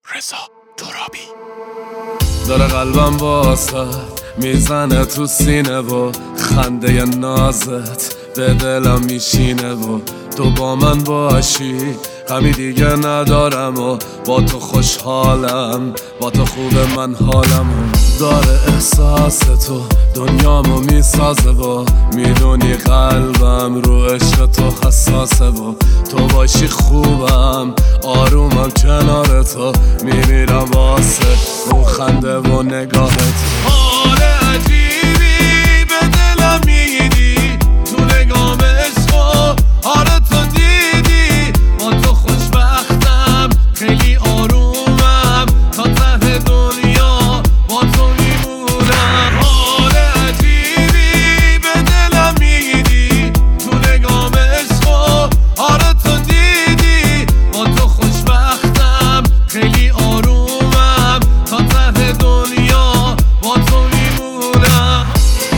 رضا ترابی. داره قلبم واسه میزنه تو سینه و خنده نازت به دلم میشینه و تو با من باشی غمی دیگه ندارم و با تو خوشحالم، با تو خوبه من حالم و داره احساس تو دنیامو میسازه و میدونی قلبم رو عشق تو حساسه و تو باشی خوبم آرومم کنار تو میمیرم واسه اون خنده و نگاهت. حال عجیبی به دلم میدی تو نگام عشق و آره تو دیدی با تو خوشبختم خیلی آرومم تا ته دنیا با تو میمونم. حال عجیبی به دلم میدی تو نگام عشق و آره تو دیدی با تو خوشبختم خیلی آرومم تا ته دنیا با تو میمونم.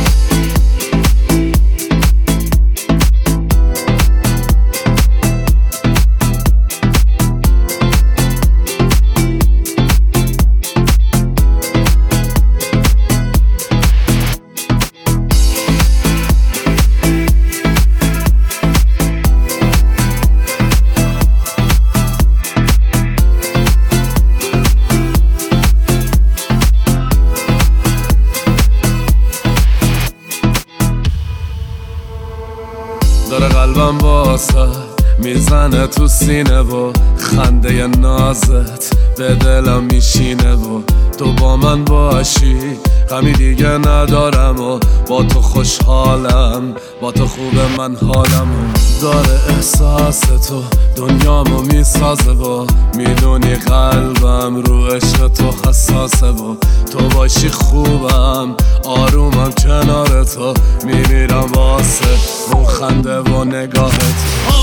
داره قلبم واسه میزنه تو سینه و خنده نازت به دلم میشینه و تو با من باشی غمی دیگه ندارم و با تو خوشحالم، با تو خوبه من حالم و داره احساس تو دنیامو میسازه و میدونی قلبم رو عشق تو حساسه و تو باشی خوبم آرومم کنار تو میمیرم واسه اون خنده و نگاهت.